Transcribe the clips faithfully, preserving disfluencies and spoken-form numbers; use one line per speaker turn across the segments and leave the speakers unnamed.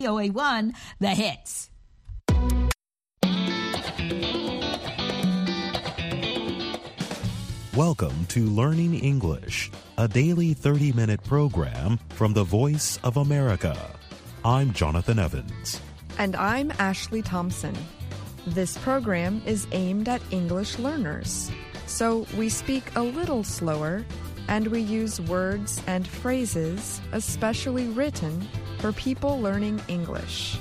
V O A one, The Hits.
Welcome to Learning English, a daily thirty-minute program from the Voice of America. I'm Jonathan Evans.
And I'm Ashley Thompson. This program is aimed at English learners, so we speak a little slower and we use words and phrases especially written for people learning English.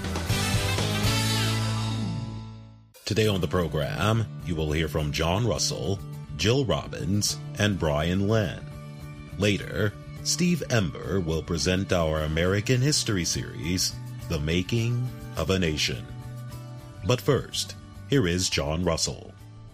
Today on the program, you will hear from John Russell, Jill Robbins, and Brian Len. Later, Steve Ember will present our American History series, The Making of a Nation. But first, here is John Russell.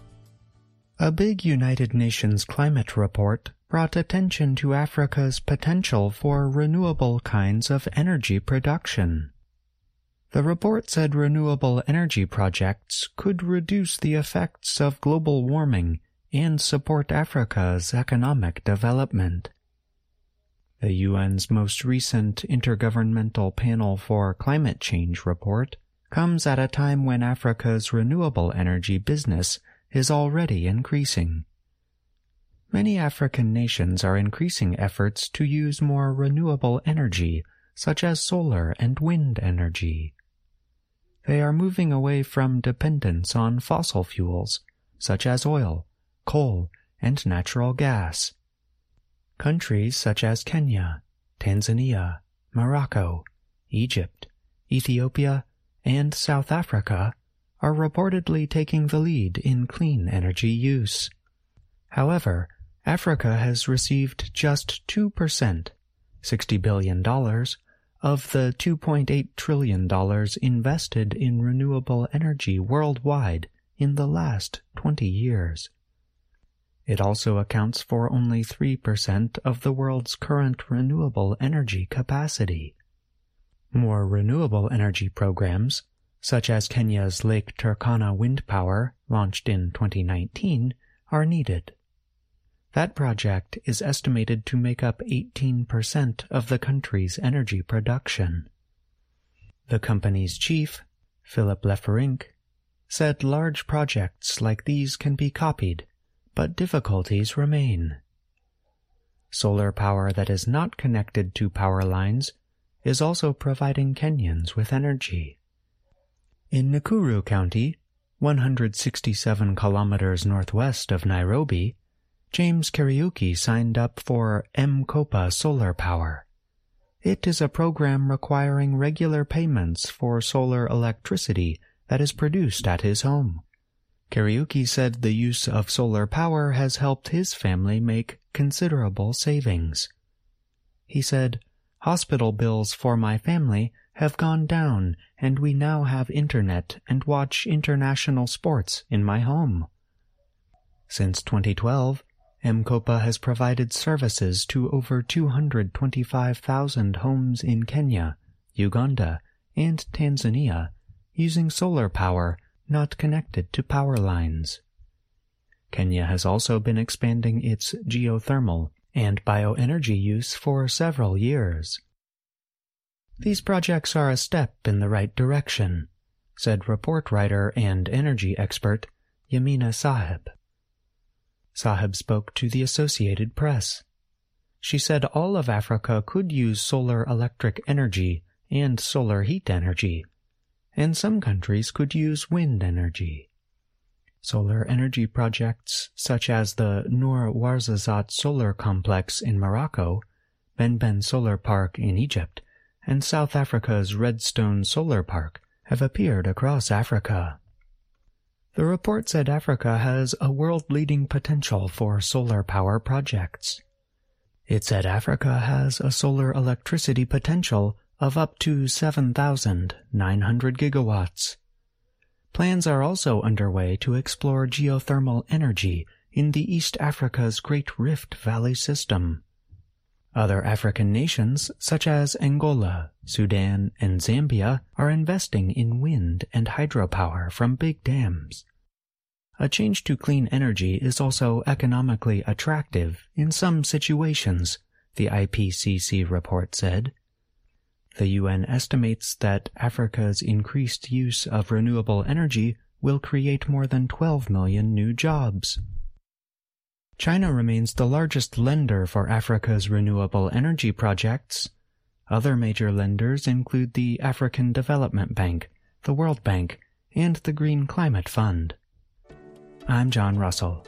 A big United Nations climate report brought attention to Africa's potential for renewable kinds of energy production. The report said renewable energy projects could reduce the effects of global warming and support Africa's economic development. The U N's most recent Intergovernmental Panel for Climate Change report comes at a time when Africa's renewable energy business is already increasing. Many African nations are increasing efforts to use more renewable energy, such as solar and wind energy. They are moving away from dependence on fossil fuels, such as oil, coal, and natural gas. Countries such as Kenya, Tanzania, Morocco, Egypt, Ethiopia, and South Africa are reportedly taking the lead in clean energy use. However, Africa has received just two percent, sixty billion dollars, of the two point eight trillion dollars invested in renewable energy worldwide in the last twenty years. It also accounts for only three percent of the world's current renewable energy capacity. More renewable energy programs, such as Kenya's Lake Turkana wind power, launched in twenty nineteen, are needed. That project is estimated to make up eighteen percent of the country's energy production. The company's chief, Philip Leferink, said large projects like these can be copied, but difficulties remain. Solar power that is not connected to power lines is also providing Kenyans with energy. In Nakuru County, one hundred sixty-seven kilometers northwest of Nairobi, James Kariuki signed up for M-KOPA solar power. It is a program requiring regular payments for solar electricity that is produced at his home. Kariuki said the use of solar power has helped his family make considerable savings. He said, "Hospital bills for my family have gone down, and we now have internet and watch international sports in my home." Since twenty twelve, M-KOPA has provided services to over two hundred twenty-five thousand homes in Kenya, Uganda, and Tanzania using solar power not connected to power lines. Kenya has also been expanding its geothermal and bioenergy use for several years. These projects are a step in the right direction, said report writer and energy expert Yamina Sahib. Sahib spoke to the Associated Press. She said all of Africa could use solar electric energy and solar heat energy, and some countries could use wind energy. Solar energy projects such as the Noor Ouarzazate Solar Complex in Morocco, Benben Solar Park in Egypt, and South Africa's Redstone Solar Park have appeared across Africa. The report said Africa has a world-leading potential for solar power projects. It said Africa has a solar electricity potential of up to seven thousand nine hundred gigawatts. Plans are also underway to explore geothermal energy in the East Africa's Great Rift Valley system. Other African nations, such as Angola, Sudan, and Zambia, are investing in wind and hydropower from big dams. A change to clean energy is also economically attractive in some situations, the I P C C report said. The U N estimates that Africa's increased use of renewable energy will create more than twelve million new jobs. China remains the largest lender for Africa's renewable energy projects. Other major lenders include the African Development Bank, the World Bank, and the Green Climate Fund. I'm John Russell.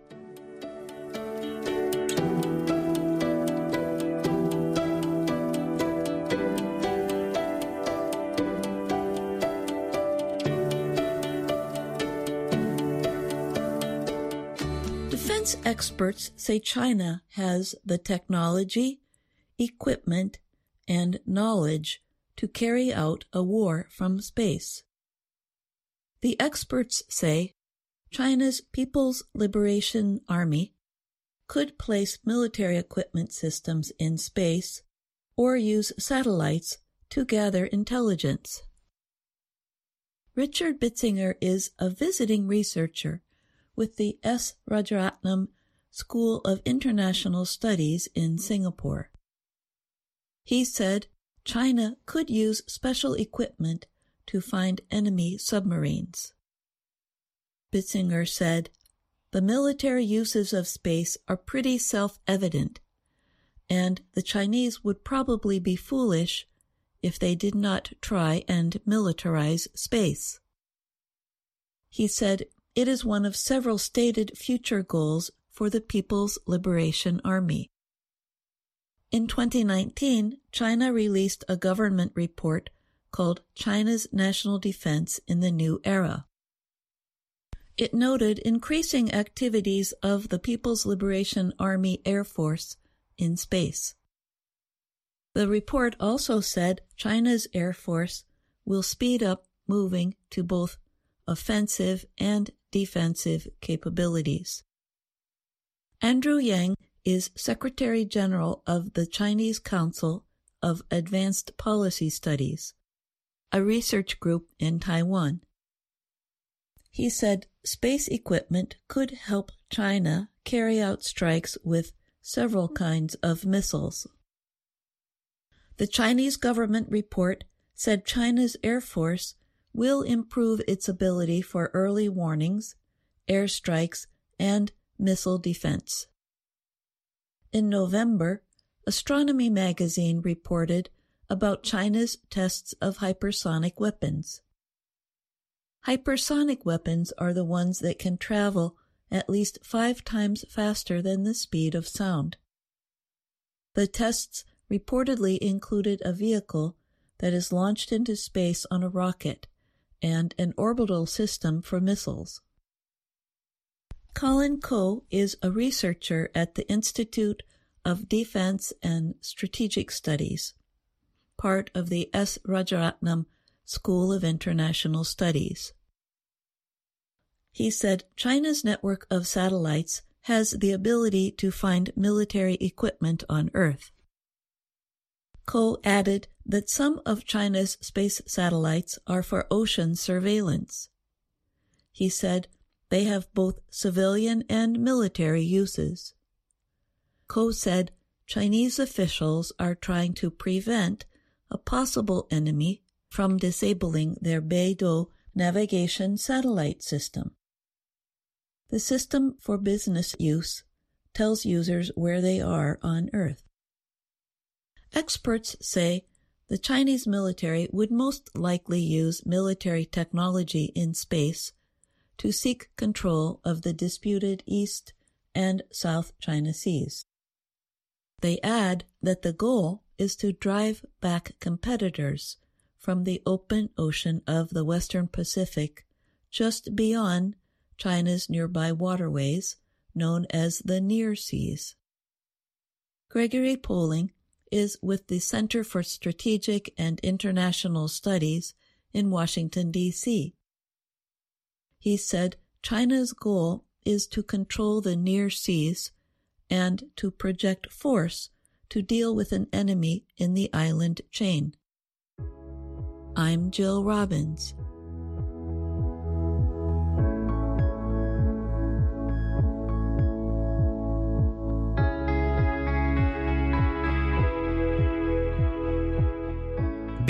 Defense experts say China has the technology, equipment, and knowledge to carry out a war from space. The experts say China's People's Liberation Army could place military equipment systems in space or use satellites to gather intelligence. Richard Bitzinger is a visiting researcher with the S. Rajaratnam School of International Studies in Singapore. He said China could use special equipment to find enemy submarines. Bitzinger said, "The military uses of space are pretty self-evident, and the Chinese would probably be foolish if they did not try and militarize space." He said, "It is one of several stated future goals for the People's Liberation Army." In twenty nineteen, China released a government report called China's National Defense in the New Era. It noted increasing activities of the People's Liberation Army Air Force in space. The report also said China's Air Force will speed up moving to both offensive and defensive capabilities. Andrew Yang is Secretary General of the Chinese Council of Advanced Policy Studies, a research group in Taiwan. He said space equipment could help China carry out strikes with several kinds of missiles. The Chinese government report said China's Air Force will improve its ability for early warnings, airstrikes, and missile defense. In November, Astronomy magazine reported about China's tests of hypersonic weapons. Hypersonic weapons are the ones that can travel at least five times faster than the speed of sound. The tests reportedly included a vehicle that is launched into space on a rocket and an orbital system for missiles. Colin Coe is a researcher at the Institute of Defense and Strategic Studies, part of the S. Rajaratnam School of International Studies. He said China's network of satellites has the ability to find military equipment on Earth. Coe added that some of China's space satellites are for ocean surveillance. He said they have both civilian and military uses. Coe said Chinese officials are trying to prevent a possible enemy from disabling their Beidou navigation satellite system. The system for business use tells users where they are on Earth. Experts say the Chinese military would most likely use military technology in space to seek control of the disputed East and South China Seas. They add that the goal is to drive back competitors from the open ocean of the Western Pacific just beyond China's nearby waterways, known as the Near Seas. Gregory Poling is with the Center for Strategic and International Studies in Washington, D C He said China's goal is to control the Near Seas and to project force to deal with an enemy in the island chain. I'm Jill Robbins.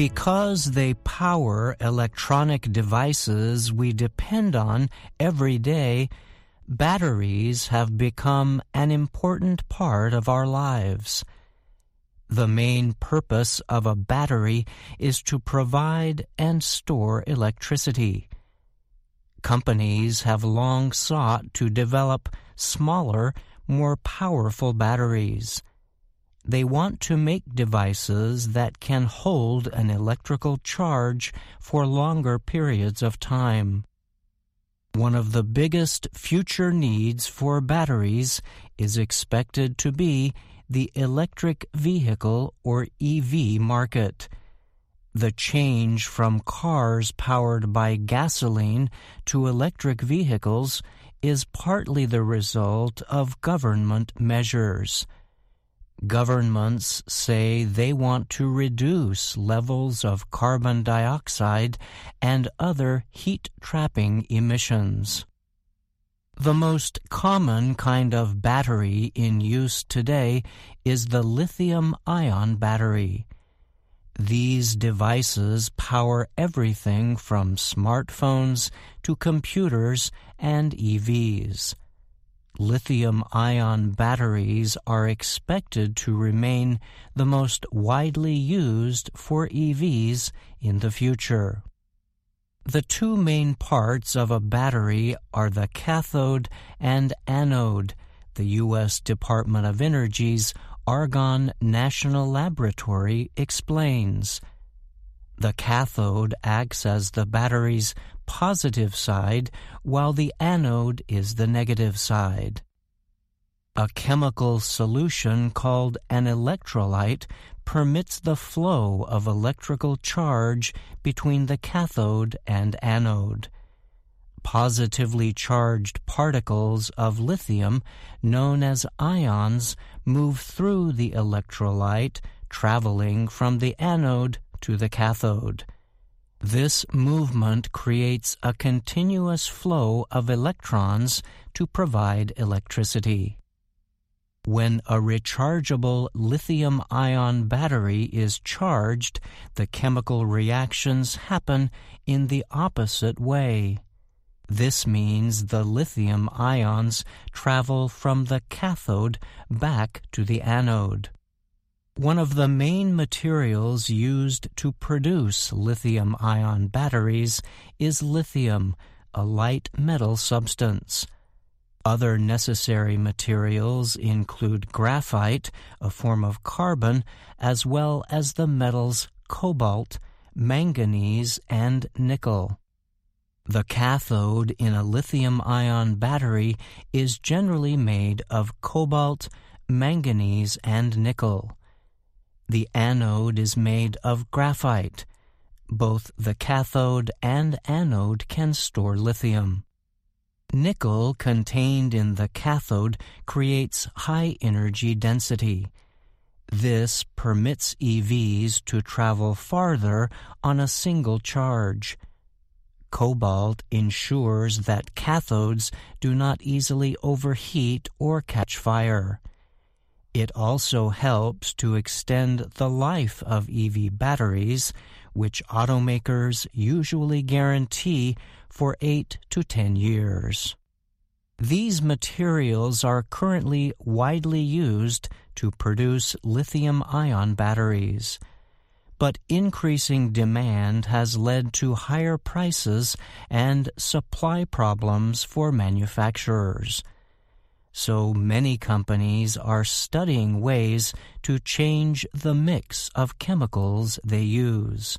Because they power electronic devices we depend on every day, batteries have become an important part of our lives. The main purpose of a battery is to provide and store electricity. Companies have long sought to develop smaller, more powerful batteries. They want to make devices that can hold an electrical charge for longer periods of time. One of the biggest future needs for batteries is expected to be the electric vehicle or E V market. The change from cars powered by gasoline to electric vehicles is partly the result of government measures. Governments say they want to reduce levels of carbon dioxide and other heat-trapping emissions. The most common kind of battery in use today is the lithium-ion battery. These devices power everything from smartphones to computers and E Vs. Lithium-ion batteries are expected to remain the most widely used for E Vs in the future. The two main parts of a battery are the cathode and anode, the U S Department of Energy's Argonne National Laboratory explains. The cathode acts as the battery's positive side, while the anode is the negative side. A chemical solution called an electrolyte permits the flow of electrical charge between the cathode and anode. Positively charged particles of lithium, known as ions, move through the electrolyte, traveling from the anode to the cathode. This movement creates a continuous flow of electrons to provide electricity. When a rechargeable lithium-ion battery is charged, the chemical reactions happen in the opposite way. This means the lithium ions travel from the cathode back to the anode. One of the main materials used to produce lithium-ion batteries is lithium, a light metal substance. Other necessary materials include graphite, a form of carbon, as well as the metals cobalt, manganese, and nickel. The cathode in a lithium-ion battery is generally made of cobalt, manganese, and nickel. The anode is made of graphite. Both the cathode and anode can store lithium. Nickel contained in the cathode creates high energy density. This permits E Vs to travel farther on a single charge. Cobalt ensures that cathodes do not easily overheat or catch fire. It also helps to extend the life of E V batteries, which automakers usually guarantee for eight to ten years. These materials are currently widely used to produce lithium-ion batteries. But increasing demand has led to higher prices and supply problems for manufacturers. So many companies are studying ways to change the mix of chemicals they use.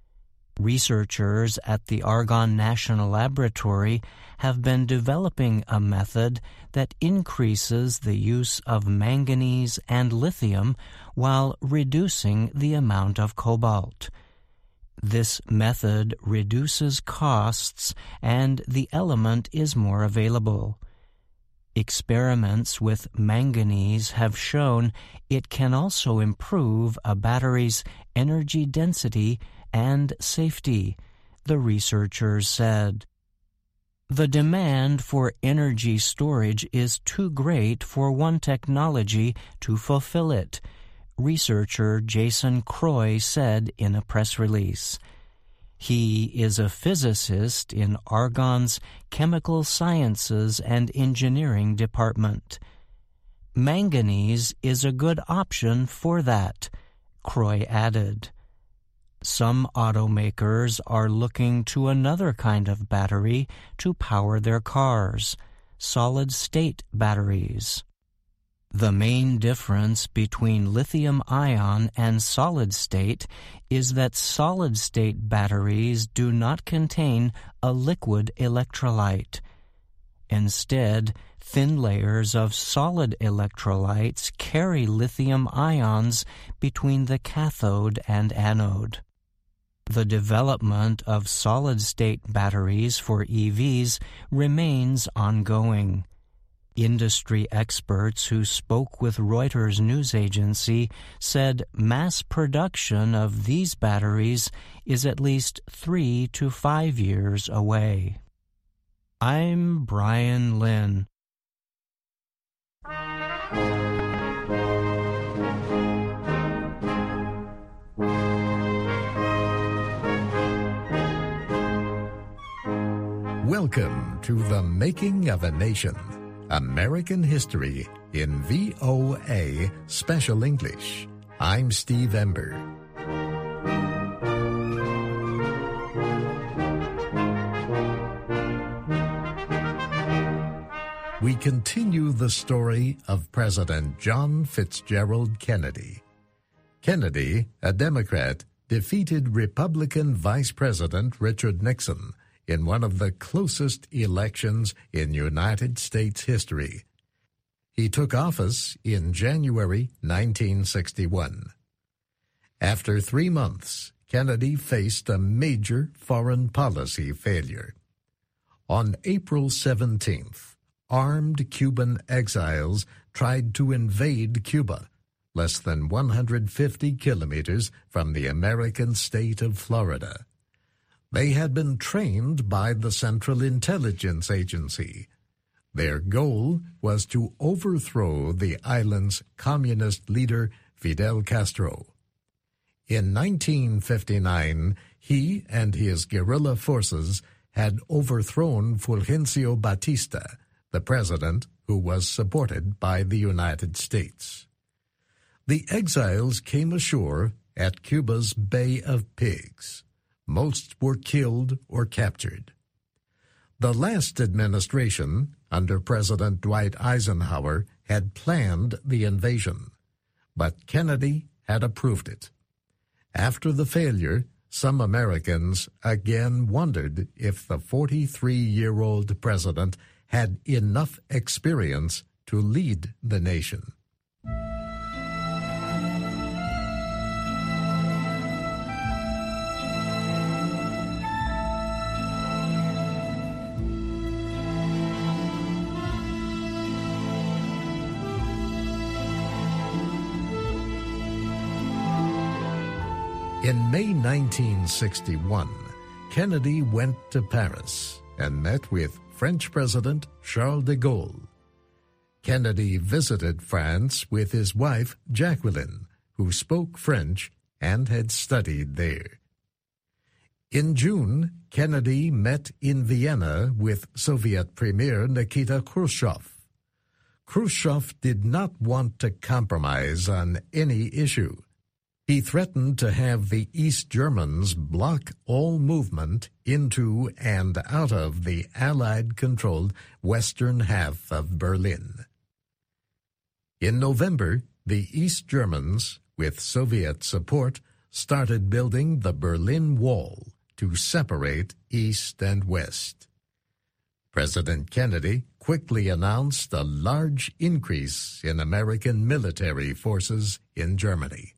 Researchers at the Argonne National Laboratory have been developing a method that increases the use of manganese and lithium while reducing the amount of cobalt. This method reduces costs and the element is more available. Experiments with manganese have shown it can also improve a battery's energy density and safety, the researchers said. The demand for energy storage is too great for one technology to fulfill it. researcher Jason Croy said in a press release. He is a physicist in Argonne's Chemical Sciences and Engineering Department. Manganese is a good option for that, Croy added. Some automakers are looking to another kind of battery to power their cars, solid-state batteries. The main difference between lithium-ion and solid-state is that solid-state batteries do not contain a liquid electrolyte. Instead, thin layers of solid electrolytes carry lithium ions between the cathode and anode. The development of solid-state batteries for E Vs remains ongoing. Industry experts who spoke with Reuters news agency said mass production of these batteries is at least three to five years away. I'm Brian Lynn.
Welcome to The Making of a Nation, American History in V O A Special English. I'm Steve Ember. We continue the story of President John Fitzgerald Kennedy. Kennedy, a Democrat, defeated Republican Vice President Richard Nixon in one of the closest elections in United States history. He took office in January nineteen sixty-one. After three months, Kennedy faced a major foreign policy failure. On April seventeenth, armed Cuban exiles tried to invade Cuba, less than one hundred fifty kilometers from the American state of Florida. They had been trained by the Central Intelligence Agency. Their goal was to overthrow the island's communist leader, Fidel Castro. In nineteen fifty-nine, he and his guerrilla forces had overthrown Fulgencio Batista, the president who was supported by the United States. The exiles came ashore at Cuba's Bay of Pigs. Most were killed or captured. The last administration, under President Dwight Eisenhower, had planned the invasion, but Kennedy had approved it. After the failure, some Americans again wondered if the forty-three-year-old president had enough experience to lead the nation. In May nineteen sixty-one, Kennedy went to Paris and met with French President Charles de Gaulle. Kennedy visited France with his wife Jacqueline, who spoke French and had studied there. In June, Kennedy met in Vienna with Soviet Premier Nikita Khrushchev. Khrushchev did not want to compromise on any issue. He threatened to have the East Germans block all movement into and out of the Allied-controlled western half of Berlin. In November, the East Germans, with Soviet support, started building the Berlin Wall to separate East and West. President Kennedy quickly announced a large increase in American military forces in Germany.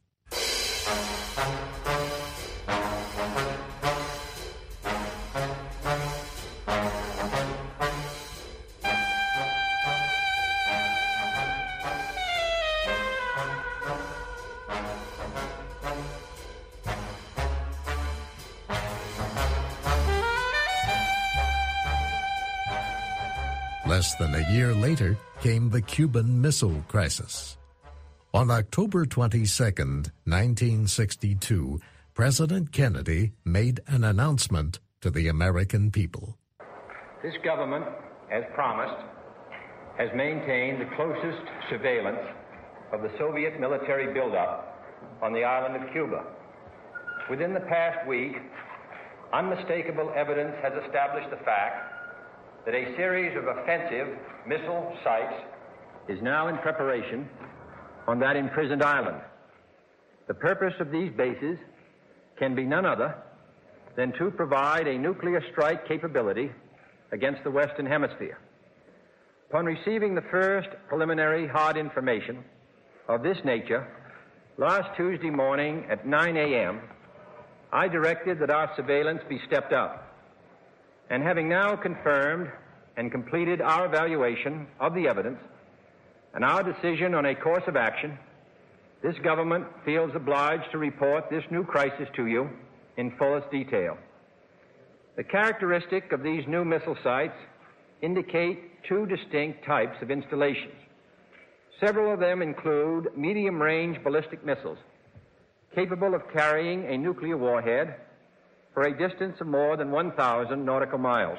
Less than a year later came the Cuban Missile Crisis. On October twenty-second, nineteen sixty-two, President Kennedy made an announcement to the American people.
This government, as promised, has maintained the closest surveillance of the Soviet military buildup on the island of Cuba. Within the past week, unmistakable evidence has established the fact that a series of offensive missile sites is now in preparation on that imprisoned island. The purpose of these bases can be none other than to provide a nuclear strike capability against the Western Hemisphere. Upon receiving the first preliminary hard information of this nature, last Tuesday morning at nine a.m., I directed that our surveillance be stepped up. And having now confirmed and completed our evaluation of the evidence and our decision on a course of action, this government feels obliged to report this new crisis to you in fullest detail. The characteristic of these new missile sites indicate two distinct types of installations. Several of them include medium-range ballistic missiles capable of carrying a nuclear warhead for a distance of more than one thousand nautical miles.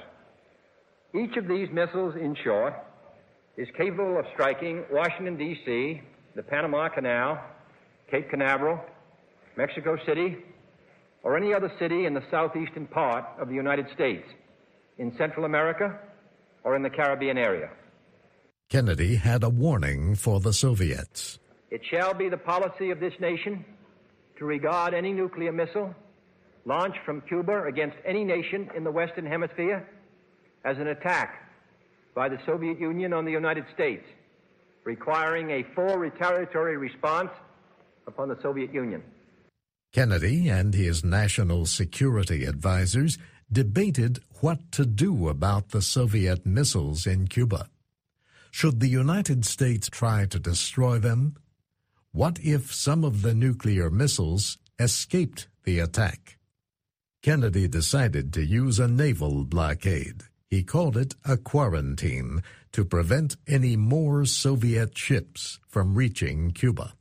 Each of these missiles, in short, is capable of striking Washington, D C, the Panama Canal, Cape Canaveral, Mexico City, or any other city in the southeastern part of the United States, in Central America, or in the Caribbean area.
Kennedy had a warning for the Soviets.
It shall be the policy of this nation to regard any nuclear missile launched from Cuba against any nation in the Western Hemisphere as an attack by the Soviet Union on the United States, requiring a full retaliatory response upon the Soviet Union.
Kennedy and his national security advisors debated what to do about the Soviet missiles in Cuba. Should the United States try to destroy them? What if some of the nuclear missiles escaped the attack? Kennedy decided to use a naval blockade. He called it a quarantine to prevent any more Soviet ships from reaching Cuba.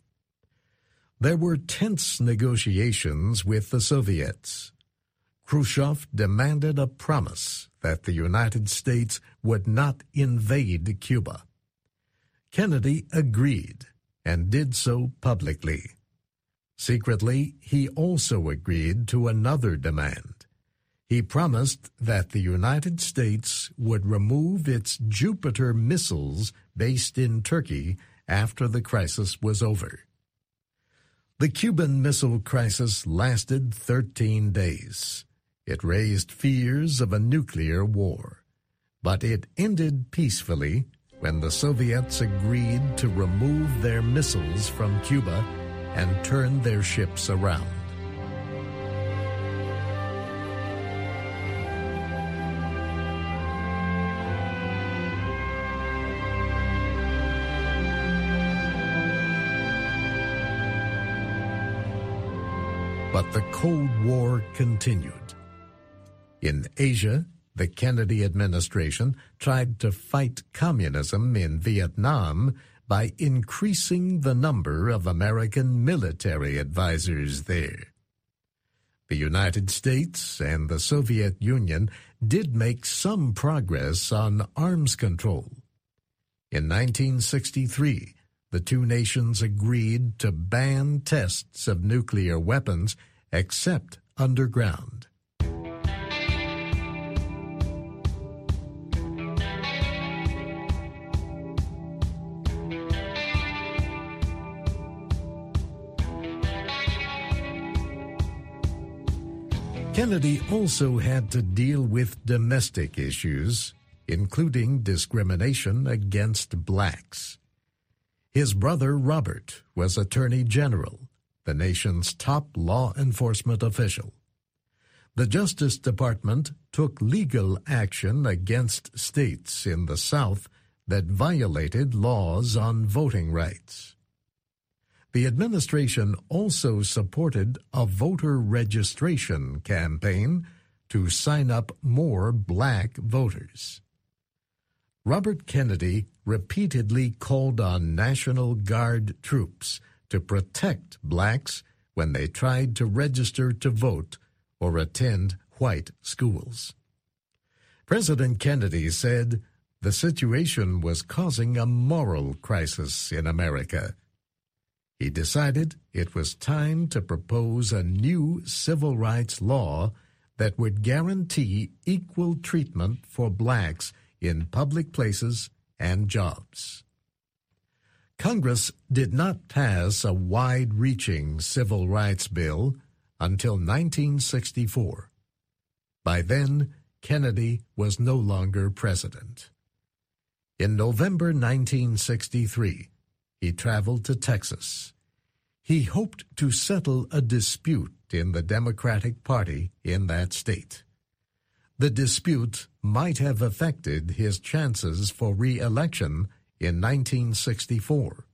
There were tense negotiations with the Soviets. Khrushchev demanded a promise that the United States would not invade Cuba. Kennedy agreed and did so publicly. Secretly, he also agreed to another demand. He promised that the United States would remove its Jupiter missiles based in Turkey after the crisis was over. The Cuban Missile Crisis lasted thirteen days. It raised fears of a nuclear war, but it ended peacefully when the Soviets agreed to remove their missiles from Cuba and turn their ships around. But the Cold War continued. In Asia, the Kennedy administration tried to fight communism in Vietnam by increasing the number of American military advisors there. The United States and the Soviet Union did make some progress on arms control. In nineteen sixty-three, the two nations agreed to ban tests of nuclear weapons except underground. Kennedy also had to deal with domestic issues, including discrimination against blacks. His brother Robert was Attorney General, the nation's top law enforcement official. The Justice Department took legal action against states in the South that violated laws on voting rights. The administration also supported a voter registration campaign to sign up more black voters. Robert Kennedy repeatedly called on National Guard troops to protect blacks when they tried to register to vote or attend white schools. President Kennedy said the situation was causing a moral crisis in America. He decided it was time to propose a new civil rights law that would guarantee equal treatment for blacks in public places and jobs. Congress did not pass a wide-reaching civil rights bill until nineteen sixty-four. By then, Kennedy was no longer president. In November nineteen sixty-three, he traveled to Texas. He hoped to settle a dispute in the Democratic Party in that state. The dispute might have affected his chances for re-election in nineteen sixty-four.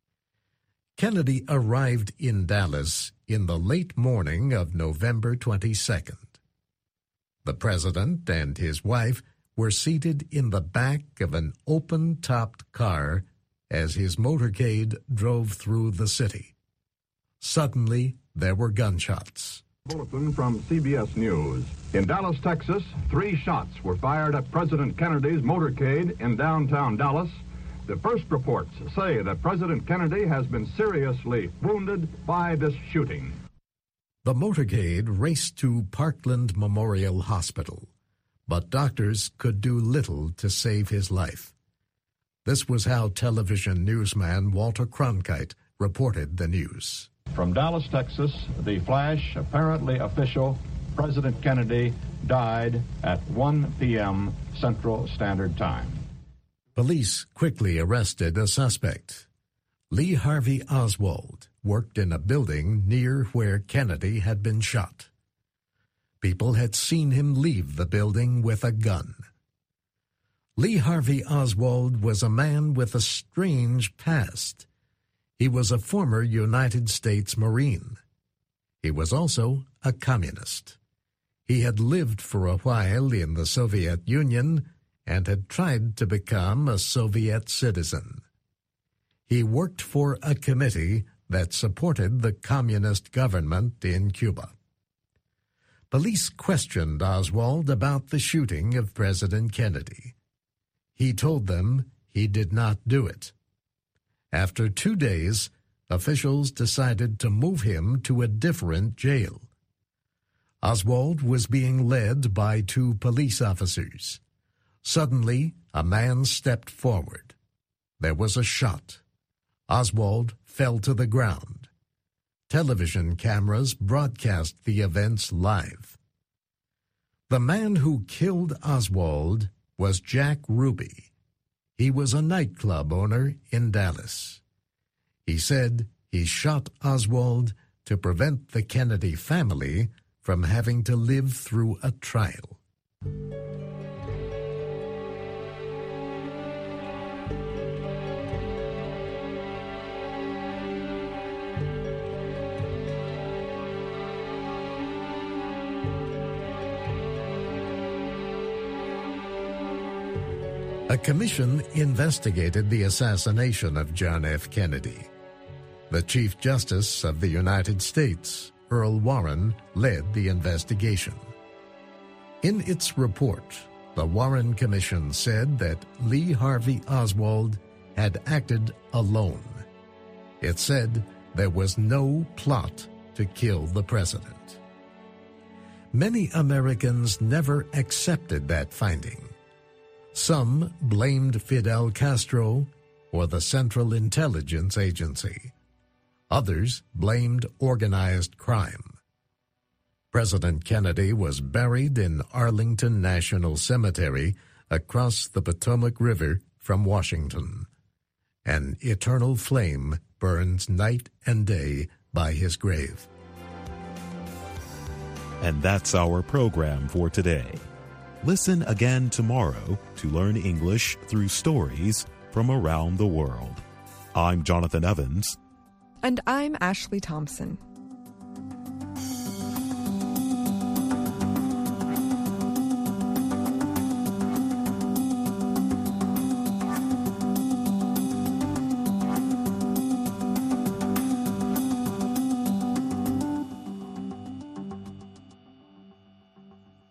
Kennedy arrived in Dallas in the late morning of November twenty-second. The president and his wife were seated in the back of an open-topped car as his motorcade drove through the city. Suddenly, there were gunshots.
Bulletin from C B S News. In Dallas, Texas, three shots were fired at President Kennedy's motorcade in downtown Dallas. The first reports say that President Kennedy has been seriously wounded by this shooting.
The motorcade raced to Parkland Memorial Hospital, but doctors could do little to save his life. This was how television newsman Walter Cronkite reported the news.
From Dallas, Texas, the flash, apparently official, President Kennedy died at one p.m. Central Standard Time.
Police quickly arrested a suspect. Lee Harvey Oswald worked in a building near where Kennedy had been shot. People had seen him leave the building with a gun. Lee Harvey Oswald was a man with a strange past. He was a former United States Marine. He was also a communist. He had lived for a while in the Soviet Union and had tried to become a Soviet citizen. He worked for a committee that supported the communist government in Cuba. Police questioned Oswald about the shooting of President Kennedy. He told them he did not do it. After two days, officials decided to move him to a different jail. Oswald was being led by two police officers. Suddenly, a man stepped forward. There was a shot. Oswald fell to the ground. Television cameras broadcast the events live. The man who killed Oswald was Jack Ruby. He was a nightclub owner in Dallas. He said he shot Oswald to prevent the Kennedy family from having to live through a trial. A commission investigated the assassination of John F. Kennedy. The Chief Justice of the United States, Earl Warren, led the investigation. In its report, the Warren Commission said that Lee Harvey Oswald had acted alone. It said there was no plot to kill the president. Many Americans never accepted that finding. Some blamed Fidel Castro or the Central Intelligence Agency. Others blamed organized crime. President Kennedy was buried in Arlington National Cemetery across the Potomac River from Washington. An eternal flame burns night and day by his grave.
And that's our program for today. Listen again tomorrow to learn English through stories from around the world. I'm Jonathan Evans.
And I'm Ashley Thompson.